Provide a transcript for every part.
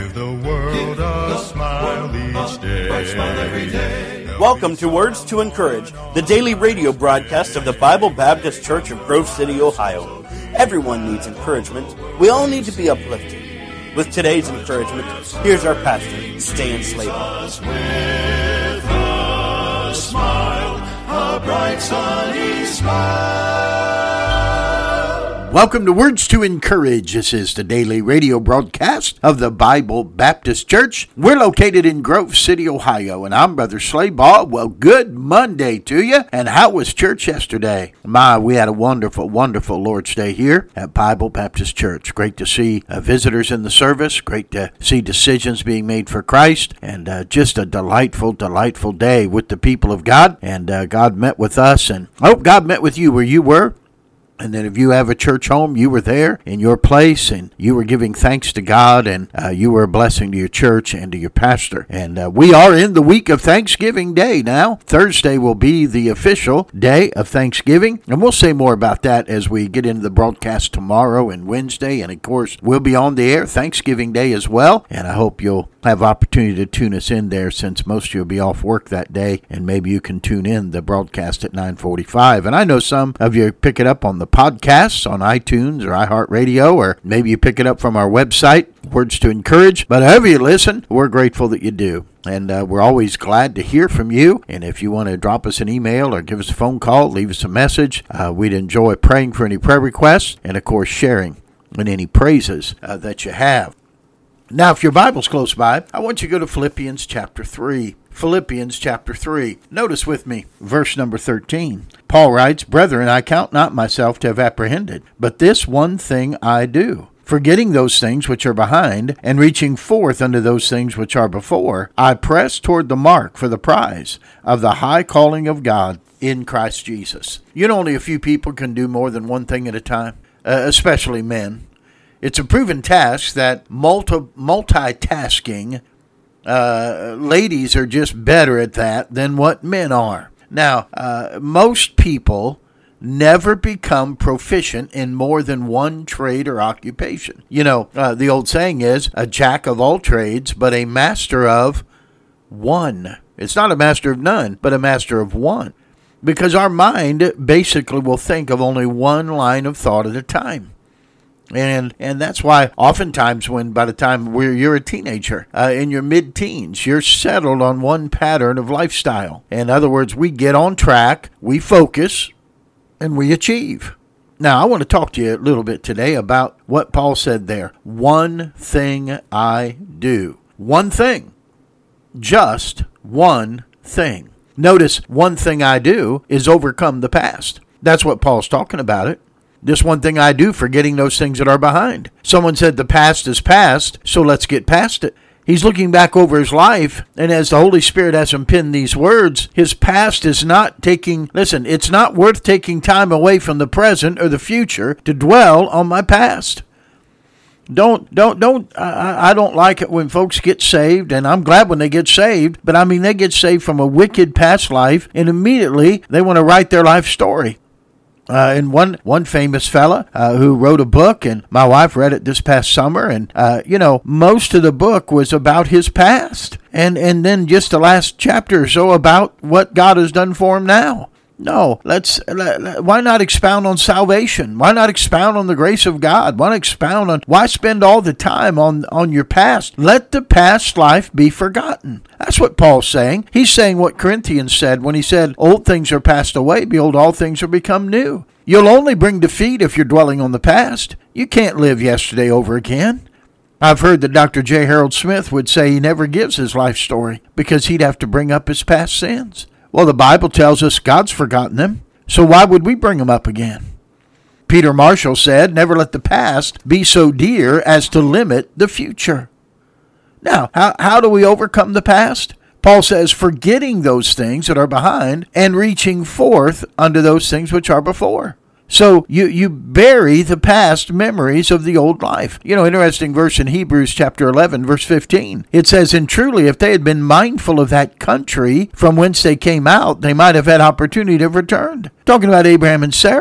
Give the world a smile each day. Welcome to Words to Encourage, the daily radio broadcast of the Bible Baptist Church of Grove City, Ohio. Everyone needs encouragement. We all need to be uplifted. With today's encouragement, here's our pastor, Stan Slater. With a smile, a bright sunny smile. Welcome to Words to Encourage. This is the daily radio broadcast of the Bible Baptist Church. We're located in Grove City, Ohio, and I'm Brother Slaybaugh. Well, good Monday to you. And how was church yesterday? We had a wonderful, wonderful Lord's Day here at Bible Baptist Church. Great to see visitors in the service. Great to see decisions being made for Christ. And just a delightful, delightful day with the people of God. And God met with us, and I hope God met with you where you were. And then if you have a church home, you were there in your place, and you were giving thanks to God, and you were a blessing to your church and to your pastor. And we are in the week of Thanksgiving Day now. Thursday will be the official day of Thanksgiving, and we'll say more about that as we get into the broadcast tomorrow and Wednesday. And, of course, we'll be on the air Thanksgiving Day as well, and I hope you'll have opportunity to tune us in there since most of you will be off work that day, and maybe you can tune in the broadcast at 9:45. And I know some of you pick it up on the podcasts on iTunes or iHeartRadio, or maybe you pick it up from our website, Words to Encourage. But however you listen, we're grateful that you do. And we're always glad to hear from you. And if you want to drop us an email or give us a phone call, leave us a message. We'd enjoy praying for any prayer requests and, of course, sharing in any praises that you have. Now, if your Bible's close by, I want you to go to Philippians chapter 3. Philippians chapter 3. Notice with me, verse number 13. Paul writes, "Brethren, I count not myself to have apprehended, but this one thing I do. Forgetting those things which are behind, and reaching forth unto those things which are before, I press toward the mark for the prize of the high calling of God in Christ Jesus." You know, only a few people can do more than one thing at a time, especially men. It's a proven task that multitasking, ladies are just better at that than what men are. Now, most people never become proficient in more than one trade or occupation. You know, the old saying is, a jack of all trades, but a master of one. It's not a master of none, but a master of one. Because our mind basically will think of only one line of thought at a time. And that's why oftentimes by the time you're a teenager, in your mid-teens, you're settled on one pattern of lifestyle. In other words, we get on track, we focus, and we achieve. Now, I want to talk to you a little bit today about what Paul said there. One thing I do. One thing. Just one thing. Notice, one thing I do is overcome the past. That's what Paul's talking about it. This one thing I do, forgetting those things that are behind. Someone said the past is past, so let's get past it. He's looking back over his life, and as the Holy Spirit has him pin these words, his past is not it's not worth taking time away from the present or the future to dwell on my past. I don't like it when folks get saved, and I'm glad when they get saved, but I mean, they get saved from a wicked past life, and immediately they want to write their life story. And one famous fella who wrote a book, and my wife read it this past summer, and most of the book was about his past, and then just the last chapter or so about what God has done for him now. No, why not expound on salvation? Why not expound on the grace of God? Why spend all the time on your past? Let the past life be forgotten. That's what Paul's saying. He's saying what Corinthians said when he said, "Old things are passed away, behold, all things are become new." You'll only bring defeat if you're dwelling on the past. You can't live yesterday over again. I've heard that Dr. J. Harold Smith would say he never gives his life story because he'd have to bring up his past sins. Well, the Bible tells us God's forgotten them, so why would we bring them up again? Peter Marshall said, "Never let the past be so dear as to limit the future." Now, how do we overcome the past? Paul says, forgetting those things that are behind and reaching forth unto those things which are before. So you bury the past memories of the old life. You know, interesting verse in Hebrews chapter 11, verse 15. It says, "And truly, if they had been mindful of that country from whence they came out, they might have had opportunity to have returned." Talking about Abraham and Sarah.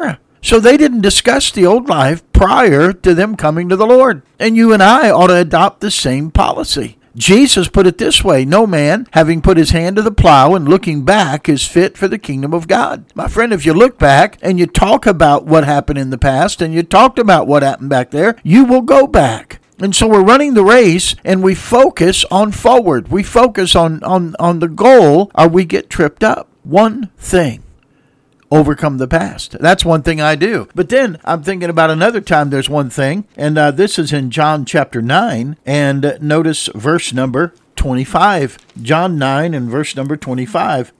So they didn't discuss the old life prior to them coming to the Lord. And you and I ought to adopt the same policy. Jesus put it this way: no man, having put his hand to the plow and looking back, is fit for the kingdom of God. My friend, if you look back and you talk about what happened in the past and you talked about what happened back there, you will go back. And so we're running the race and we focus on forward. We focus on the goal, or we get tripped up. One thing: overcome the past. That's one thing I do. But then I'm thinking about another time there's one thing, and this is in John chapter 9, and notice verse number 25. John 9 and verse number 25.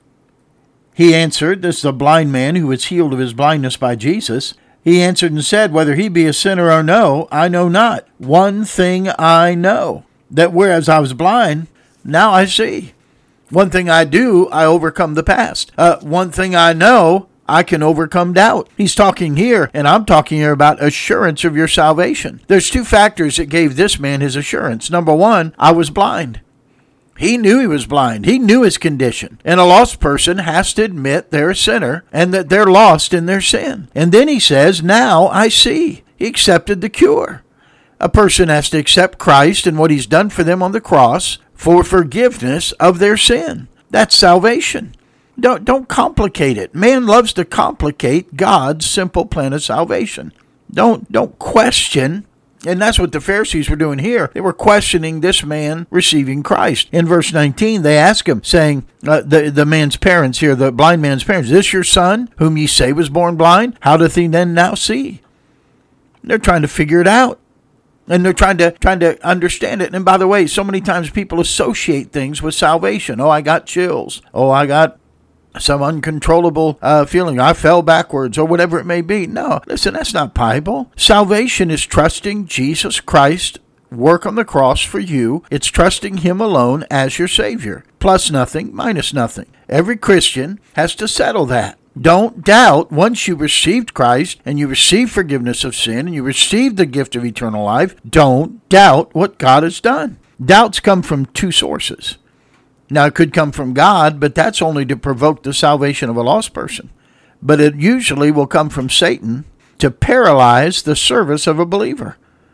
He answered, this is a blind man who was healed of his blindness by Jesus. He answered and said, whether he be a sinner or no, I know not. One thing I know, that whereas I was blind, now I see. One thing I do, I overcome the past. One thing I know, I can overcome doubt. He's talking here, and I'm talking here about assurance of your salvation. There's two factors that gave this man his assurance. Number one, I was blind. He knew he was blind. He knew his condition. And a lost person has to admit they're a sinner and that they're lost in their sin. And then he says, now I see. He accepted the cure. A person has to accept Christ and what he's done for them on the cross for forgiveness of their sin. That's salvation. Don't complicate it. Man loves to complicate God's simple plan of salvation. Don't question. And that's what the Pharisees were doing here. They were questioning this man receiving Christ. In verse 19, they ask him, saying, the man's parents here, the blind man's parents, is this your son, whom ye say was born blind? How doth he then now see? They're trying to figure it out. And they're trying to understand it. And by the way, so many times people associate things with salvation. Oh, I got chills. Oh, I got some uncontrollable feeling. I fell backwards, or whatever it may be. No, listen, that's not Bible. Salvation is trusting Jesus Christ work on the cross for you. It's trusting him alone as your Savior. Plus nothing, minus nothing. Every Christian has to settle that. Don't doubt. Once you received Christ and you received forgiveness of sin and you received the gift of eternal life, don't doubt what God has done. Doubts come from two sources. Now, it could come from God, but that's only to provoke the salvation of a lost person. But it usually will come from Satan to paralyze the service of a believer.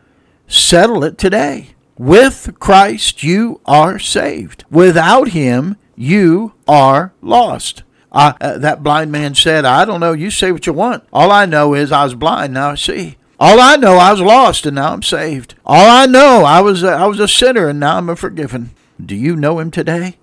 Settle it today. With Christ, you are saved. Without him, you are lost. That blind man said, I don't know, you say what you want. All I know is I was blind, now I see. All I know, I was lost, and now I'm saved. All I know, I was a sinner, and now I'm forgiven. Do you know him today?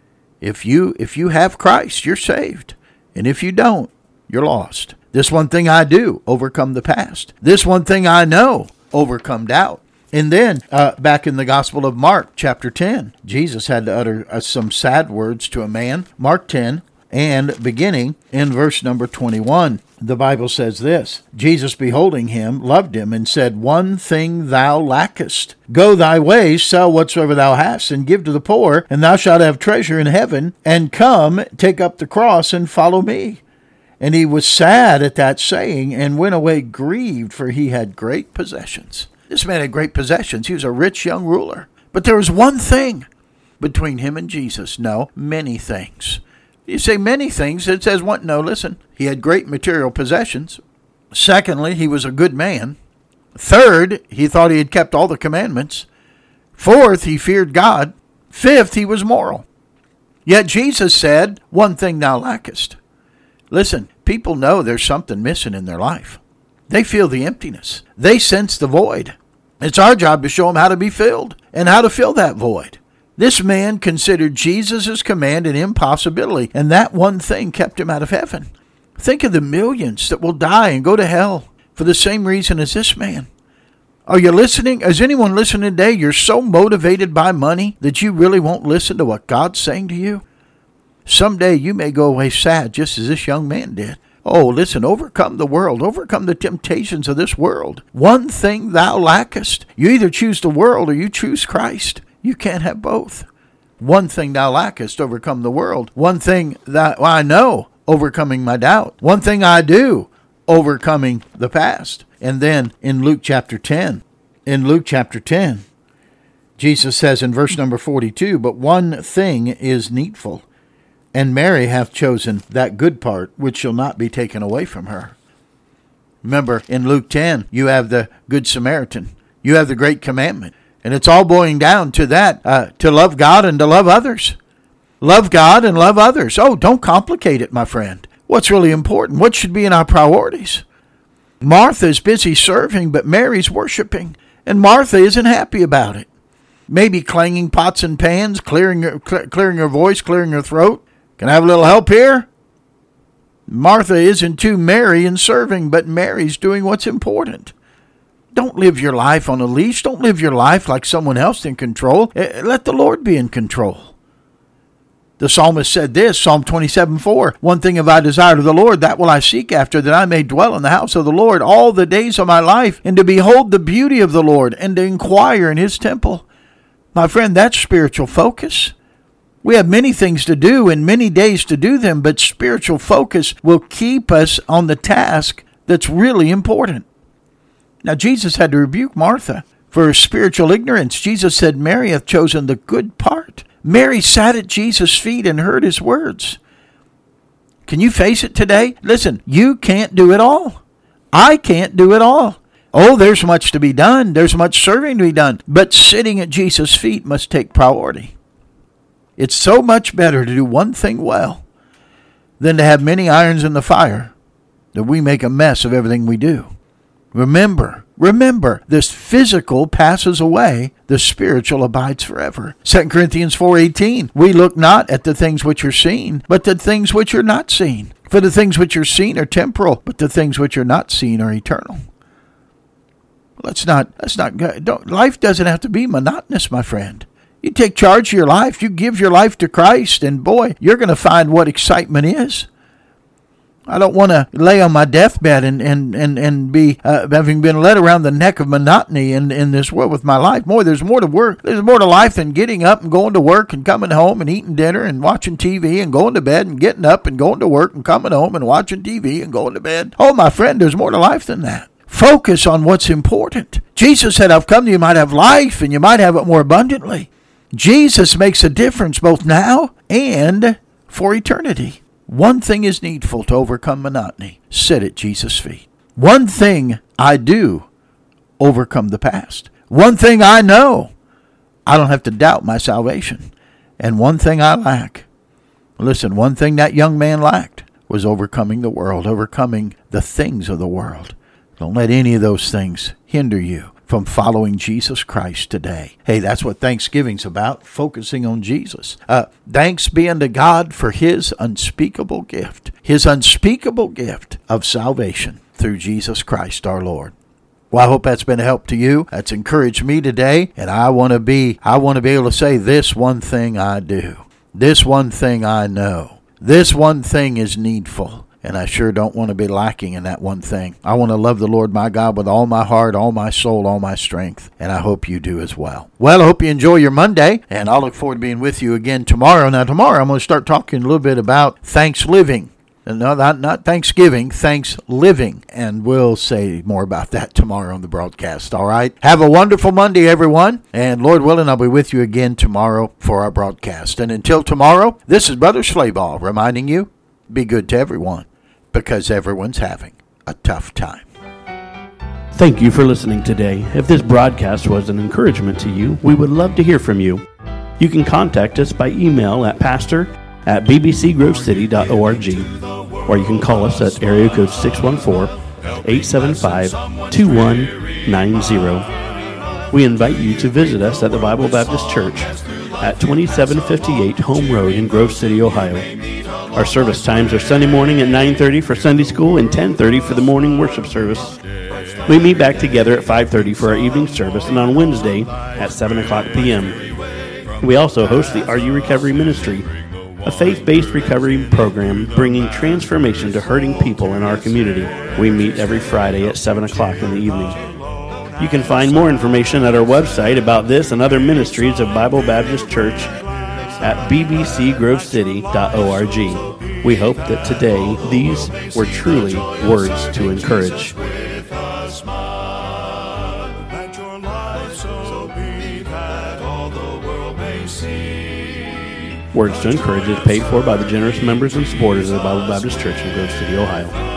If you have Christ, you're saved. And if you don't, you're lost. This one thing I do, overcome the past. This one thing I know, overcome doubt. And then, back in the Gospel of Mark, chapter 10, Jesus had to utter some sad words to a man. Mark 10, and beginning in verse number 21, the Bible says this: Jesus, beholding him, loved him, and said, one thing thou lackest. Go thy ways, sell whatsoever thou hast, and give to the poor, and thou shalt have treasure in heaven. And come, take up the cross, and follow me. And he was sad at that saying, and went away grieved, for he had great possessions. This man had great possessions. He was a rich young ruler. But there was one thing between him and Jesus. No, many things. You say many things. It says what? No, listen. He had great material possessions. Secondly, he was a good man. Third, he thought he had kept all the commandments. Fourth, he feared God. Fifth, he was moral. Yet Jesus said, one thing thou lackest. Listen, people know there's something missing in their life. They feel the emptiness. They sense the void. It's our job to show them how to be filled and how to fill that void. This man considered Jesus' command an impossibility, and that one thing kept him out of heaven. Think of the millions that will die and go to hell for the same reason as this man. Are you listening? Is anyone listening today? You're so motivated by money that you really won't listen to what God's saying to you? Someday you may go away sad, just as this young man did. Oh, listen, overcome the world. Overcome the temptations of this world. One thing thou lackest. You either choose the world or you choose Christ. You can't have both. One thing thou lackest, overcome the world. One thing that I know, overcoming my doubt. One thing I do, overcoming the past. And then in Luke chapter 10, Jesus says in verse number 42, but one thing is needful, and Mary hath chosen that good part which shall not be taken away from her. Remember, in Luke 10, you have the Good Samaritan. You have the Great Commandment. And it's all boiling down to that, to love God and to love others. Love God and love others. Oh, don't complicate it, my friend. What's really important? What should be in our priorities? Martha is busy serving, but Mary's worshiping. And Martha isn't happy about it. Maybe clanging pots and pans, clearing her voice, clearing her throat. Can I have a little help here? Martha isn't too Mary in serving, but Mary's doing what's important. Don't live your life on a leash. Don't live your life like someone else in control. Let the Lord be in control. The psalmist said this, Psalm 27:4, "One thing have I desired of the Lord, that will I seek after, that I may dwell in the house of the Lord all the days of my life, and to behold the beauty of the Lord, and to inquire in his temple." My friend, that's spiritual focus. We have many things to do and many days to do them, but spiritual focus will keep us on the task that's really important. Now, Jesus had to rebuke Martha for her spiritual ignorance. Jesus said, "Mary hath chosen the good part." Mary sat at Jesus' feet and heard his words. Can you face it today? Listen, you can't do it all. I can't do it all. Oh, there's much to be done. There's much serving to be done. But sitting at Jesus' feet must take priority. It's so much better to do one thing well than to have many irons in the fire that we make a mess of everything we do. Remember, this physical passes away, the spiritual abides forever. 2 Corinthians 4:18, "We look not at the things which are seen, but the things which are not seen. For the things which are seen are temporal, but the things which are not seen are eternal." Life doesn't have to be monotonous, my friend. You take charge of your life. You give your life to Christ, and boy, you're going to find what excitement is. I don't want to lay on my deathbed and be having been led around the neck of monotony in this world with my life. There's more to work. There's more to life than getting up and going to work and coming home and eating dinner and watching TV and going to bed and getting up and going to work and coming home and watching TV and going to bed. Oh, my friend, there's more to life than that. Focus on what's important. Jesus said, "I've come that you might have life and you might have it more abundantly." Jesus makes a difference both now and for eternity. One thing is needful to overcome monotony. Sit at Jesus' feet. One thing I do, overcome the past. One thing I know, I don't have to doubt my salvation. And one thing I lack. Listen, one thing that young man lacked was overcoming the world, overcoming the things of the world. Don't let any of those things hinder you from following Jesus Christ today. Hey, that's what Thanksgiving's about, focusing on Jesus. Thanks be unto God for his unspeakable gift of salvation through Jesus Christ our Lord. Well, I hope that's been a help to you. That's encouraged me today, and I want to be able to say, this one thing I do. This one thing I know. This one thing is needful. And I sure don't want to be lacking in that one thing. I want to love the Lord my God with all my heart, all my soul, all my strength. And I hope you do as well. Well, I hope you enjoy your Monday. And I'll look forward to being with you again tomorrow. Now, tomorrow I'm going to start talking a little bit about Thanksgiving. No, not Thanksgiving, Thanks-living. And we'll say more about that tomorrow on the broadcast. All right? Have a wonderful Monday, everyone. And Lord willing, I'll be with you again tomorrow for our broadcast. And until tomorrow, this is Brother Slayball reminding you, be good to everyone, because everyone's having a tough time. Thank you for listening today. If this broadcast was an encouragement to you, we would love to hear from you. You can contact us by email at pastor@bbcgrovecity.org, or you can call us at area code 614-875-2190. We invite you to visit us at the Bible Baptist Church at 2758 Home Road in Grove City, Ohio. Our service times are Sunday morning at 9:30 for Sunday school and 10:30 for the morning worship service. We meet back together at 5:30 for our evening service, and on Wednesday at 7 o'clock p.m. We also host the Are You Recovery Ministry, a faith-based recovery program bringing transformation to hurting people in our community. We meet every Friday at 7 o'clock in the evening. You can find more information at our website about this and other ministries of Bible Baptist Church at bbcgrovecity.org. We hope that today these were truly words to encourage. Words to Encourage is paid for by the generous members and supporters of the Bible Baptist Church in Grove City, Ohio.